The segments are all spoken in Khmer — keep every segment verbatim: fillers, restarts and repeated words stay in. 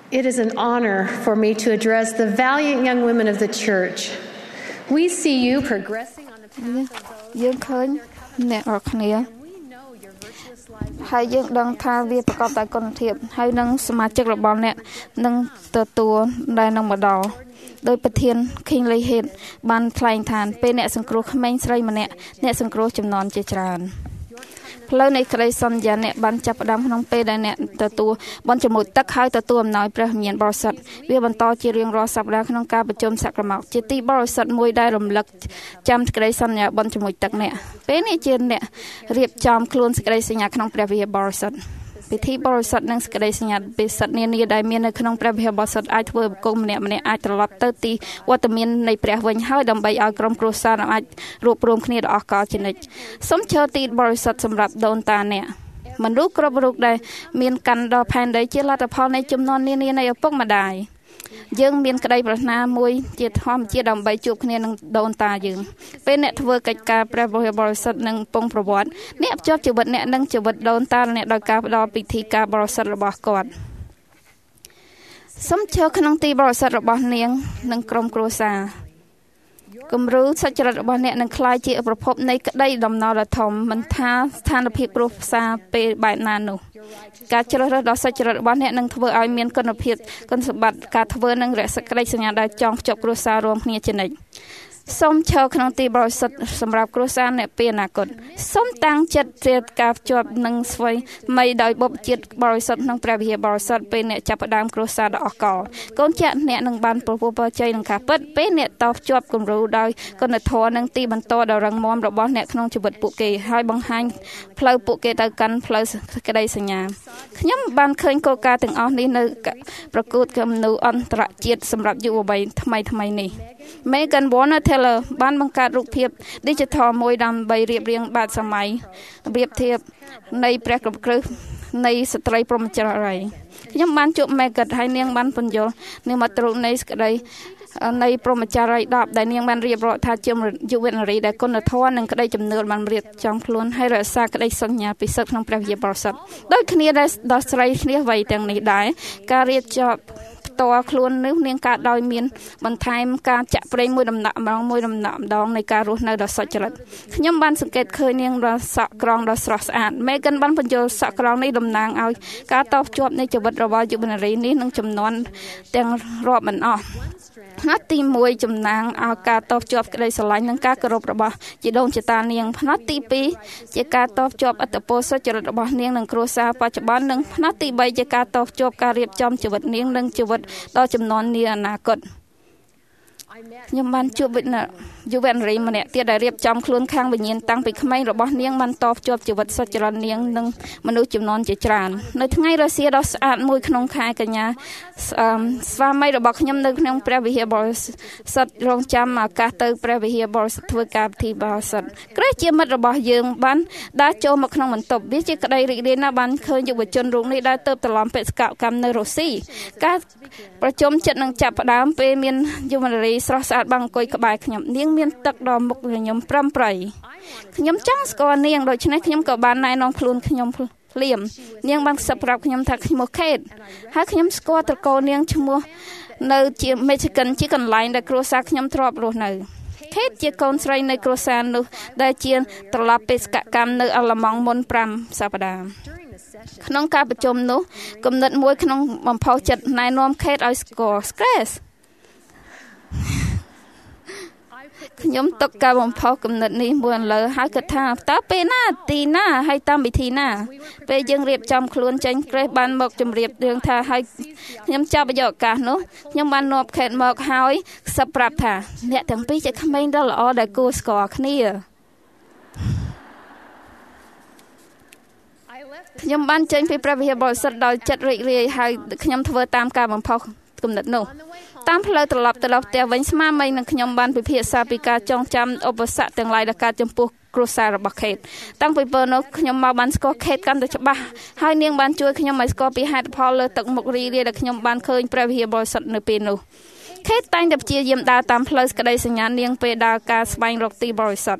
It is an honor for me to address the valiant young women of the church. We see you progressing on the path of those យើងឃើញអ្នករាល់គ្នា we know your virtuous lives. ហើយយើងដឹងថាវាប្រកបដោយគុណភាពហើយនឹងសមាជិករបស់អ្នកនឹងទទួលដែលនឹងមកដល់ដោយប្រធាន King Lee Head បានថ្លែងថាពេលអ្នកសង្គ្រោះក្មេងស្រីម្នាក់អ្នកសង្គ្រោះចំនួនជាច្រើនផ្លូវនៃក្តីសន្យាអ្នកបានចាប់ផ្ដើមក្នុងពេលដែលអ្នកទទួលបន់ជាមួយទឹកហើយទទួលអំណោយព្រះវិញ្ញាណបរិសុទ្ធវាបន្តជារៀងរាល់សប្តាហ៍ក្នុងការប្រជុំសក្តិមកជាទីបរិសុទ្ធមួយដែលរំលឹកចាំក្តីសន្យាបន់ជាមួយទឹកអ្នកពេលនេះជាអ្នករៀបចំខ្លួនសេចក្តីសញ្ញាក្នុងព្រះវិញ្ញាណបរិសុទ្ធពិធីបរិសុទ្ធនិងសេចក្តីសញ្ញាពិសិដ្ឋនានាដែលមាននៅក្នុងព្រះវិហារបរិសុទ្ធអាចធ្វើបុគ្គលម្នាក់ម្នាក់អាចត្រឡប់ទៅទីវត្តមាននៃព្រះវិញហើយដើម្បីឲ្យក្រុមគ្រួសារអាចរួបរวมគ្នាដ៏អស្ចារ្យជានិច្ចសូមចូលទីបរិសុទ្ធសម្រាប់ដូនតាអ្នកមនុស្សគ្រប់រូបដែលមានកាន់ដល់ផែនដីជាលទ្ធផលនៃចំនួននានានៃឪពុកម្ដាយយើងមានក្តីប្រាថ្នាមួយជាធម្មជាតិដើម្បីជួបគ្នានឹងដូនតាយើងពេលអ្នកធ្វើកិច្ចការព្រះវិហារបរិសុទ្ធនិងពងប្រវត្តិអ្នកភ្ជាប់ជីវិតអ្នកនិងជីវិតដូនតាអ្នកដោយការផ្ដល់ពិធីការបរិសុទ្ធរបស់គាត់សូមចូលក្នុងទីបរិសុទ្ធរបស់នាងនិងក្រុមគ្រួសារគំរូសច្ចរិតរបស់អ្នកនឹងក្លាយជាប្រភពនៃក្តីដំណរដ៏ធំមិនថាស្ថានភាពគ្រួសារពេលបែបណានោះការជ្រើសរើសដ៏សច្ចរិតរបស់អ្នកនឹងធ្វើឲ្យមានគុណភាពគុណសម្បត្តិការធ្វើនិងរក្សាក្តីសញ្ញាដែលចងភ្ជាប់គ្រួសាររួមគ្នាជានិច្ចសូមឈរក្នុងទីបរិសុទ្ធសម្រាប់គ្រួសារអ្នកពេលអនាគតសូមតាំងចិត្តជាការភ្ជាប់នឹងស្វ័យមីដោយបុព្វជាតិបរិសុទ្ធក្នុងព្រះវិហារបរិសុទ្ធពេលអ្នកចាប់ផ្ដើមគ្រួសារដ៏អស្ចារ្យកូនចាក់អ្នកនឹងបានប្រពោះប្រជ័យនឹងការពិតពេលអ្នកតភ្ជាប់គំរូដោយគុណធម៌និងទីបន្តដ៏រឹងមាំរបស់អ្នកក្នុងជីវិតពួកគេហើយបង្ហាញផ្លូវពួកគេទៅកាន់ផ្លូវក្តីសញ្ញាខ្ញុំបានឃើញគោលការណ៍ទាំងអស់នេះនៅប្រកួតគំនូរអន្តរជាតិសម្រាប់យុវវ័យថ្មីថ្មីនេះ Megan Warner Taylor បានបង្កើតរូបភាព digital មួយដើម្បីរៀបរៀងបែបសម័យរបៀបធៀបនៃព្រះគ្រប់គ្រងនៃស្ត្រីព្រហ្មចារីយ៍ខ្ញុំបានជួប Megan ហើយនាងបានពន្យល់និមិត្តរូបនៃសេចក្តីនៃព្រហ្មចារីយ៍ដប់ដែលនាងបានរៀបរាប់ថាជាយុវនារីដែលគុណធម៌និងក្តីជំនឿបានរៀបចំខ្លួនហើយរក្សាក្តីសន្យាពិសិដ្ឋក្នុងព្រះវិហារបរិសុទ្ធដោយគ្នាដែលដល់ស្រីគ្នាវ័យទាំងនេះដែរការរៀបចំតើខ្លួននេះនាងកើតដោយមានបន្ថែមការចាក់ប្រេងមួយដំណាក់ម្ដងមួយដំណាក់ម្ដងនៃការរស់នៅដ៏សុចរិតខ្ញុំបានសង្កេតឃើញនាងរសក់ក្រងដ៏ស្រស់ស្អាត Megan បានបញ្យល់សក់ក្រងនេះតំណាងឲ្យការតភ្ជាប់នៃជីវិតរបស់យុវនារីនេះនឹងចំនួនទាំងរាប់មិនអស់ផ្នែកទីមួយចំណាងឲ្យការតភ្ជាប់ក្តីស្រឡាញ់និងការគោរពរបស់ជីដូនជីតានាងផ្នែកទីពីរជាការតភ្ជាប់អត្តពលសុចរិតរបស់នាងនិងគ្រួសារបច្ចុប្បន្ននិងផ្នែកទីបីជាការតភ្ជាប់ការរៀបចំជីវិតនាងនិងជីវិតដល់ចំនួននាអនាគតខ្ញុំបានជួបវិញ្ញាណយុវនារីម្នាក់ទៀតដែលរៀបចំខ្លួនខាងវិញ្ញាណតាំងពីក្មេងរបស់នាងបានតភ្ជាប់ជីវិតសុចរិតនាងនិងមនុស្សចំនួនជាច្រើននៅថ្ងៃរសៀលដ៏ស្អាតមួយក្នុងខែកញ្ញាស្វាមីរបស់ខ្ញុំនៅក្នុងព្រះវិហារបរិសុទ្ធរងចាំឱកាសទៅព្រះវិហារបរិសុទ្ធធ្វើការពិធីបរិសុទ្ធក្រែជាមិត្តរបស់យើងបានដើរចូលមកក្នុងបន្ទប់វាជាក្តីរីករាយណាស់បានឃើញយុវជនរូបនេះដើរទៅត្រឡប់បេសកកម្មនៅរុស្ស៊ីការប្រជុំចិត្តនឹងចាប់ផ្ដើមពេលមានយុវនារីស្រស់ស្អាតបានអង្គុយក្បែរខ្ញុំនាងមានទឹកដល់មុខខ្ញុំប្រំប្រៃខ្ញុំចង់ស្គាល់នាងដូច្នេះខ្ញុំក៏បានណែនាំខ្លួនខ្ញុំភ្លាមនាងបានសប្រាប់ខ្ញុំថាឈ្មោះ Kate ហើយខ្ញុំស្គាល់ត្រកូលនាងឈ្មោះនៅជា Michigan ជាកន្លែងដែលគ្រួសារខ្ញុំធ្លាប់រស់នៅ Kate ជាកូនស្រីនៃគ្រួសារនោះដែលជាត្រឡប់បេសកកម្មនៅអាល្លឺម៉ង់មុនប្រាំសប្តាហ៍ក្នុងការប្រជុំនោះគំនិតមួយក្នុងបំផុសចិត្តណែនាំ Kate ឲ្យស្គាល់ Scratch ខ្ញុំទុកការបំផុសគំនិតនេះមួយលើហើយគិតថាតើពេលណាទីណាហើយតាមវិធីណាពេលយើងរៀបចំខ្លួនចេញក្រេះបានមកជម្រាបរឿងថាហើយខ្ញុំចាប់យកឱកាសនោះខ្ញុំបាននាំខេតមកហើយសឹកប្រាប់ថាអ្នកទាំងពីរជាក្មេងដ៏ល្អដែលគួរស្គាល់គ្នាខ្ញុំបានចេញពីព្រះវិហារបរិសុទ្ធដោយចិត្តរីករាយហើយខ្ញុំធ្វើតាមការបំផុសគំនិតនោះតាមផ្លូវត្រឡប់ទៅដល់ផ្ទះវិញស្មារតីនឹងខ្ញុំបានពិភាក្សាពីការចងចាំឧបសគ្គទាំងឡាយដែលកើតចំពោះគ្រួសាររបស់ Kate តាំងពីពេលនោះខ្ញុំមកបានស្គាល់ Kate កាន់តែច្បាស់ហើយនាងបានជួយខ្ញុំឲ្យស្គាល់ពីហេតុផលលើទឹកមុខរីរាយដែលខ្ញុំបានឃើញព្រះវិហារបរិសុទ្ធនៅពេលនោះ Kate តែងតែព្យាយាមដើរតាមផ្លូវក្តីសញ្ញានាងពេលដើរការស្វែងរកទីបរិសុទ្ធ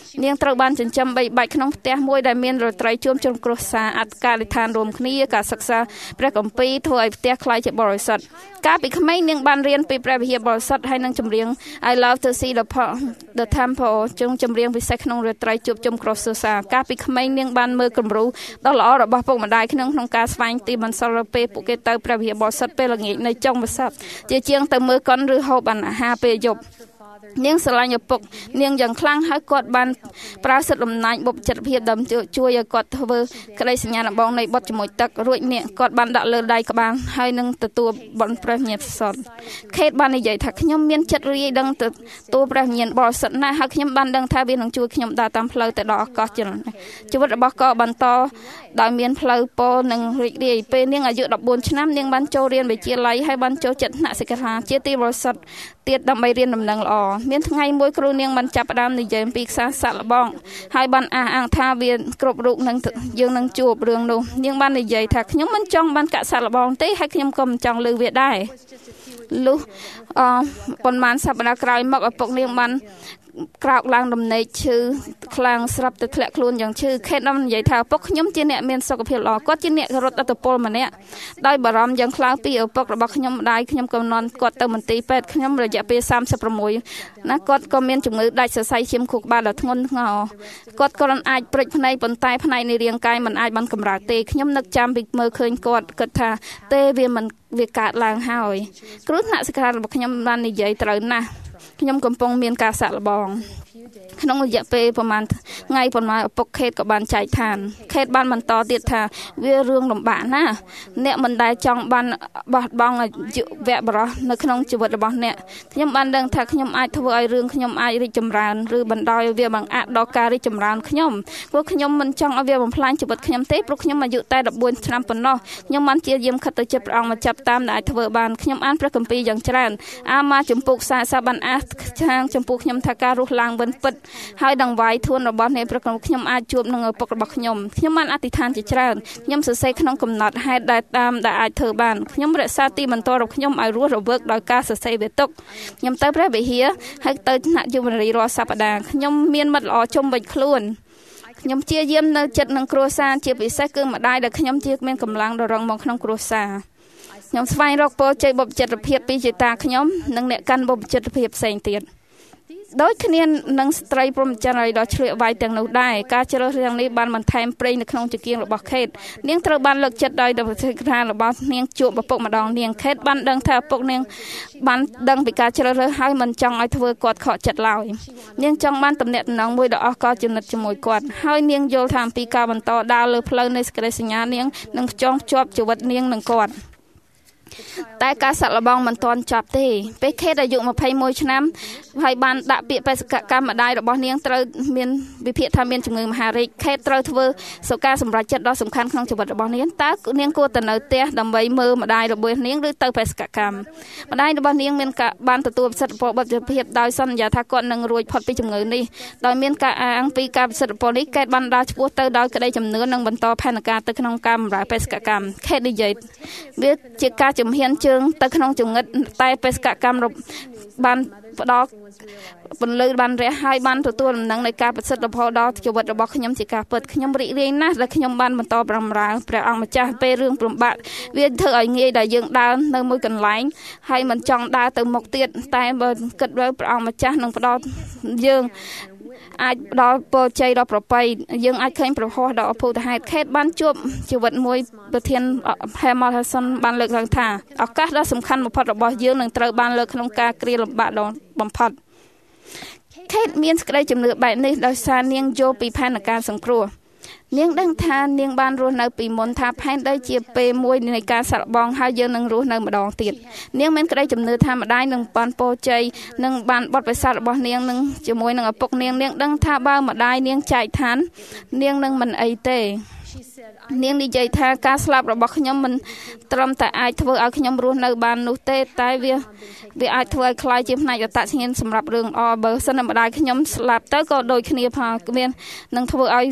នាងត្រូវបានចិញ្ចឹមបីបាច់ក្នុងផ្ទះមួយដែលមានរត្រីជួមជុំគ្រួសារអត្តកាលដ្ឋានរួមគ្នាការសិក្សាព្រះគម្ពីរធ្វើឲ្យផ្ទះខ្លាយជាបរិសុទ្ធកាលពីក្មេងនាងបានរៀនពីព្រះវិហារបរិសុទ្ធហើយនឹងចម្រៀង I love to see the the temple ជុំចម្រៀងពិសេសក្នុងរត្រីជួបជុំគ្រួសារកាលពីក្មេងនាងបានមើលគំរូដ៏ល្អរបស់ពុកម្ដាយក្នុងក្នុងការស្វែងទីបន្សល់ពេលពួកគេទៅព្រះវិហារបរិសុទ្ធពេលល្ងាចនៅចុងវស្សាជាជាងទៅមើលកុនឬហូបអាហារពេលយប់នាងស្រឡាញ់ឪពុកនាងយ៉ាងខ្លាំងហើយគាត់បានប្រើសិទ្ធិអំណាចបុព្វជិតភាពដើម្បីជួយឲ្យគាត់ធ្វើក្តីសញ្ញាដំបងនៃបុត្រជាមួយទឹករួចនេះគាត់បានដាក់លើដៃក្បាលហើយនឹងទទួលបន់ព្រះញាណសុទ្ធខេតបាននិយាយថាខ្ញុំមានចិត្តរាយដឹងទទួលព្រះញាណបរិសុទ្ធណាស់ហើយខ្ញុំបានដឹងថាវានឹងជួយខ្ញុំដើរតាមផ្លូវទៅដល់អាកាសជាជីវិតរបស់គាត់បន្តដោយមានផ្លូវពោនិងរីករាយពេលនាងអាយុដប់បួនឆ្នាំនាងបានចូលរៀនវិទ្យាល័យហើយបានចូលចិត្តថ្នាក់សិក្ខាជាទីបរិសុទ្ធទៀតដើម្បីរៀនដំណឹងល្អមានថ្ងៃមួយគ្រូនាងបានចាប់ផ្ដើមនិយាយពីខ្សែសាក់លបងហើយបានអះអាងថាវាគ្រប់រូបនឹងយើងនឹងជួបរឿងនោះនាងបាននិយាយថាខ្ញុំមិនចង់បានកាក់សាក់លបងទេហើយខ្ញុំក៏មិនចង់លើវាដែរលុះអប៉ុន្មានសប្តាហ៍ក្រោយមកឪពុកនាងបានក្រោកឡើងដំណេកឈឺខ្លាំងស្រាប់ទៅធ្លាក់ខ្លួនយ៉ាងឈឺខេតបាននិយាយថាឪពុកខ្ញុំជាអ្នកមានសុខភាពល្អគាត់ជាអ្នករត់អត្តពលម្នាក់ដោយបារម្ភយ៉ាងខ្លាំងពីឪពុករបស់ខ្ញុំម្ដាយខ្ញុំកំណត់គាត់ទៅមន្ទីរពេទ្យខ្ញុំរយៈពេលសាមសិប៦ណាគាត់ក៏មានជំងឺដាច់សរសៃឈាមខួរក្បាលដ៏ធ្ងន់ធ្ងរគាត់ក៏មិនអាចព្រិចភ្នែកប៉ុន្តែផ្នែកនៃរាងកាយមិនអាចបានកម្រើកទេខ្ញុំនឹកចាំពីមើលឃើញគាត់គិតថាទេវាមិនវាកើតឡើងហើយគ្រូថ្នាក់សិក្សារបស់ខ្ញុំបាននិយាយត្រូវណាស់ខ្ញុំកំពុងមានការសាក់លបងក្នុងរយៈពេលប្រហែលថ្ងៃប៉ុន្មានឪពុកខេតក៏បានចែកឋានខេតបានបន្តទៀតថាវារឿងលំបាកណាស់អ្នកមិនដែលចង់បានបោះបង់អាយុវៈបរោះនៅក្នុងជីវិតរបស់អ្នកខ្ញុំបានដឹងថាខ្ញុំអាចធ្វើឲ្យរឿងខ្ញុំអាចរីកចម្រើនឬបណ្ដោយឲ្យវាបង្អាក់ដល់ការរីកចម្រើនខ្ញុំព្រោះខ្ញុំមិនចង់ឲ្យវាបំផ្លាញជីវិតខ្ញុំទេព្រោះខ្ញុំអាយុតែដប់បួនឆ្នាំប៉ុណ្ណោះខ្ញុំបានជាយាមខិតទៅចិត្តព្រះអង្គមកចាប់តាមដែលអាចធ្វើបានខ្ញុំអានព្រះគម្ពីរយ៉ាងច្រើនអាម៉ាចំពុកសាសាបានអាខាងចំពោះខ្ញុំថាការរស់ឡើងវិញពិតហើយដង្វាយធួនរបស់នៃព្រះខ្ញុំអាចជួបនឹងឪពុករបស់ខ្ញុំខ្ញុំបានអធិដ្ឋានជាច្រើនខ្ញុំសរសេរក្នុងកំណត់ហេតុដែលតាមដែលអាចធ្វើបានខ្ញុំរក្សាទីបន្ទាល់របស់ខ្ញុំឲ្យរស់រវើកដោយការសរសេរវាទុកខ្ញុំទៅព្រះវិហារហើយទៅថ្នាក់យុវនារីរាល់សប្តាហ៍ខ្ញុំមានមិត្តល្អជុំវិញខ្លួនខ្ញុំជាយាមនៅចិត្តនឹងគ្រួសារជាពិសេសគឺម្ដាយដែលខ្ញុំជាមានកម្លាំងដ៏រឹងមាំក្នុងគ្រួសារខ្ញុំស្វែងរកពរជ័យបុព្វជិតភាពពីចេតាខ្ញុំនិងអ្នកកាន់បុព្វជិតភាពផ្សេងទៀតដូចគ្នានឹងស្ត្រីព្រហ្មចារីដ៏ឆ្លៀតវៃទាំងនោះដែរការជ្រើសរើសទាំងនេះបានបន្ថែមប្រេងនៅក្នុងចង្កៀងរបស់ខេតនាងត្រូវបានលើកចិត្តដោយប្រតិកម្មរបស់នាងជួបឪពុកម្ដងនាងខេតបានដឹងថាឪពុកនាងបានដឹងពីការជ្រើសរើសហើយមិនចង់ឲ្យធ្វើគាត់ខកចិត្តឡើយនាងចង់បានទំនាក់ទំនងមួយដ៏អស្ចារ្យចំណិតជាមួយគាត់ហើយនាងយល់ថាអំពីការបន្តដើរលើផ្លូវនៃសេចក្តីសញ្ញានាងនឹងផ្ចងភ្ជាប់ជីវិតនាងនឹងគាត់តែការសាក់លបងមិនទាន់ចប់ទេពេលខេតអាយុម្ភៃមួយឆ្នាំហើយបានដាក់ពាក្យបេសកកម្មម្ដាយរបស់នាងត្រូវមានវិភាគថាមានជំងឺមហារីកខេតត្រូវធ្វើសការសម្រេចចិត្តដ៏សំខាន់ក្នុងជីវិតរបស់នាងតើនាងគួរទៅនៅផ្ទះដើម្បីមើលម្ដាយរបស់នាងឬទៅបេសកកម្មម្ដាយរបស់នាងមានការបានទទួលសិទ្ធិបុព្វភាពដោយសន្យាថាគាត់នឹងរួចផុតពីជំងឺនេះដោយមានការអាងពីការសិទ្ធិបុព្វនេះខេតបានដើរឆ្ពោះទៅដោយក្តីជំនឿនិងបន្តផែនការទៅក្នុងការបម្រើបេសកកម្មខេតនិយាយវាជាការជំហានជើងទៅក្នុងចង្រិតតែបេសកកម្មបានផ្ដល់ពន្លឺបានរះហើយបានទទួលដំណឹងនៃការប្រសិទ្ធផលដល់ជីវិតរបស់ខ្ញុំជាការពិតខ្ញុំរីករាយណាស់ដែលខ្ញុំបានបន្តបម្រើព្រះអង្គម្ចាស់ពេលរឿងព្រំបាក់វាធ្វើឲ្យងាយដែលយើងដើរនៅមួយកន្លែងហើយមិនចង់ដើរទៅមុខទៀតតែបើគិតទៅព្រះអង្គម្ចាស់នឹងផ្ដល់យើងអាចដល់ពរជ័យដល់ប្របីយើងអាចឃើញប្រហោះដល់អភូតហេតុខេតបានជួបជីវិតមួយប្រធាន Hamilton បានលើកឡើងថាឱកាសដ៏សំខាន់បំផុតរបស់យើងនឹងត្រូវបានលើកក្នុងការគ្រាលំបាកដ៏បំផុតខេតមានសេចក្តីជំនឿបែបនេះដោយសារនាងយល់ពីផែនការសង្គ្រោះនាងដឹងថានាងបានរស់នៅពីមុនថាផែនដីជាពេលមួយនៃការសាក់លបងហើយយើងនឹងរស់នៅម្ដងទៀតនាងមានក្តីជំនឿថាម្ដាយនឹងបានពរជ័យនិងបានបទពិសោធន៍របស់នាងនឹងជាមួយនឹងឪពុកនាងនាងដឹងថាបើម្ដាយនាងចែកឋាននាងនឹងមិនអីទេនាងនិយាយថាការស្លាប់របស់ខ្ញុំមិនត្រឹមតែអាចធ្វើឲ្យខ្ញុំរស់នៅបាននោះទេតែវាវាអាចធ្វើឲ្យខ្លាយជាផ្នែកអត្តសញ្ញាណសម្រាប់រឿងល្អបើសិនម្ដាយខ្ញុំស្លាប់ទៅក៏ដូចគ្នាផងមាននឹងធ្វើឲ្យ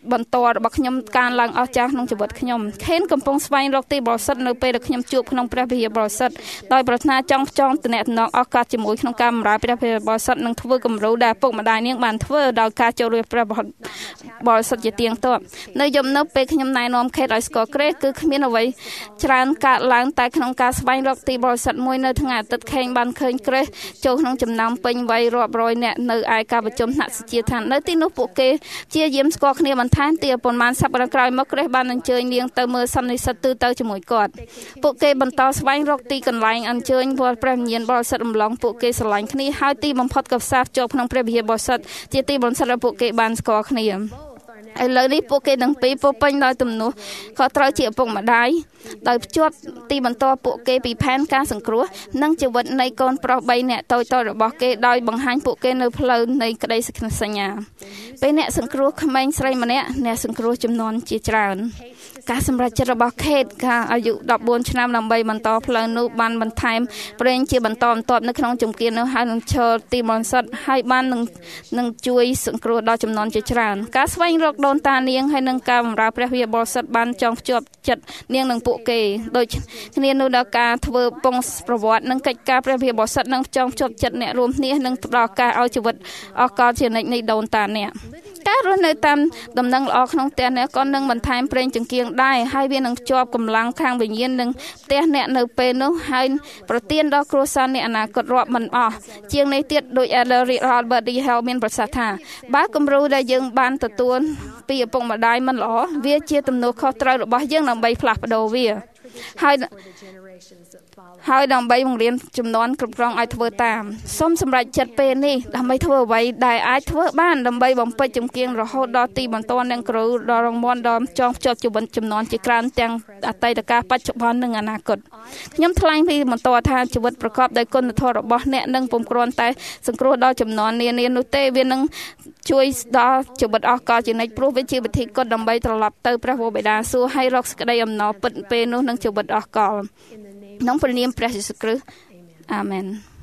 បន្តរបស់ខ្ញុំការឡើងអស្ចារ្យក្នុងជីវិតខ្ញុំខេនកំពុងស្វែងរកទីបរិសុទ្ធនៅពេលដែលខ្ញុំជួបក្នុងព្រះវិហារបរិសុទ្ធដោយប្រាថ្នាចង់ផ្ចង់ទំនាក់ទំនងឱកាសជាមួយក្នុងការបម្រើព្រះវិហារបរិសុទ្ធនិងធ្វើគំរូដែលពុកម្ដាយនាងបានធ្វើដោយការចូលរួមព្រះបរិសុទ្ធជាទៀងទាត់នៅយប់នោះពេលខ្ញុំណែនាំខេតឲ្យស្គាល់ក្រេសគឺគ្មានអ្វីច្រើនកើតឡើងតែក្នុងការស្វែងរកទីបរិសុទ្ធមួយនៅថ្ងៃអាទិត្យខេងបានឃើញក្រេសចូលក្នុងចំណោមពេញវ័យរាប់រយនាក់នៅឯការប្រជុំថ្នាក់ជាឋាននៅទីនោះពួកគេជាយាមស្គាល់គ្នាបន្ថែមទៀតប៉ុន្មានសប្តាហ៍ក្រោយមកក្រេសបានអញ្ជើញនាងទៅមើលសន្និសីទទូទៅជាមួយគាត់ពួកគេបន្តស្វែងរកទីកន្លែងអញ្ជើញព្រះវិញ្ញាណបរិសុទ្ធរំលងពួកគេស្រឡាញ់គ្នាហើយទីបំផុតក៏ផ្សារភ្ជាប់ក្នុងព្រះវិហារបរិសុទ្ធជាទីបំផុតដែលពួកគេបានស្គាល់គ្នាឥឡូវនេះពួកគេទាំងពីរពោពេញដោយទំនួលខុសត្រូវជាឪពុកម្ដាយដោយភ្ជាប់ទីបន្តពួកគេពីផែនការសង្គ្រោះនិងជីវិតនៃកូនប្រុសបីនាក់តូចៗរបស់គេដោយបង្ហាញពួកគេនៅផ្លូវនៃក្តីសញ្ញាពេលអ្នកសង្គ្រោះក្មេងស្រីម្នាក់អ្នកសង្គ្រោះចំនួនជាច្រើនការសម្រេចចិត្តរបស់ Kate ការអាយុដប់បួនឆ្នាំដើម្បីបន្តផ្លូវនោះបានបន្ថែមប្រេងជាបន្តបន្ទាប់នៅក្នុងជំគាននោះហើយនឹងឈរទីបរិសុទ្ធហើយបាននឹងនឹងជួយសង្គ្រោះដល់ចំនួនជាច្រើនការស្វែងរកដូនតានាងហើយនឹងការបម្រើព្រះវិហារបរិសុទ្ធបានចងភ្ជាប់ចិត្តនាងនឹងពួកគេដូចគ្នានោះដល់ការធ្វើពងប្រវត្តិនិងកិច្ចការព្រះវិហារបរិសុទ្ធនឹងចងភ្ជាប់ចិត្តអ្នករួមគ្នានិងផ្ដល់ការឲ្យជីវិតអកលជានិច្ចនៃដូនតាអ្នកការរស់នៅតាមដំណឹងល្អក្នុងផ្ទះអ្នកក៏នឹងបន្ថែមប្រេងចង្កៀងដែរហើយវានឹងជាប់កម្លាំងខាងវិញ្ញាណនឹងផ្ទះអ្នកនៅពេលនោះហើយប្រទានដល់គ្រួសារអ្នកអនាគតរាប់មិនអស់ជាងនេះទៀតដោយ Elder Robert D. Hale មានប្រសាសន៍ថាបើគំរូដែលយើងបានទទួលពីឪពុកម្ដាយមិនល្អវាជាទំនួលខុសត្រូវរបស់យើងដើម្បីផ្លាស់ប្ដូរវាហើយហើយដើម្បីបង្រៀនចំនួនគ្រប់គ្រងឲ្យធ្វើតាមសូមសម្រេចចិត្តពេលនេះដើម្បីធ្វើអ្វីដែលអាចធ្វើបានដើម្បីបំពេញចំគៀងរហូតដល់ទីបន្ទាន់និងគ្រូដល់រងមន់ដល់ចងភ្ជាប់ជីវិតចំនួនជាច្រើនទាំងអតីតកាលបច្ចុប្បន្ននិងអនាគតខ្ញុំថ្លែងពីបន្តថាជីវិតប្រកបដោយគុណធម៌របស់អ្នកនឹងពុំគ្រាន់តែសង្គ្រោះដល់ចំនួននានានោះទេវានឹងជួយដល់ជីវិតអស់កលជានិច្ចព្រោះវាជាវិធីគត់ដើម្បីត្រឡប់ទៅព្រះវរបិតាសួគ៌ហើយរកសេចក្តីអំណរពិតពេលនោះនឹងជីវិតអស់កលក្នុងព្រះនាមព្រះយេស៊ូវគ្រីស្ទអាមែន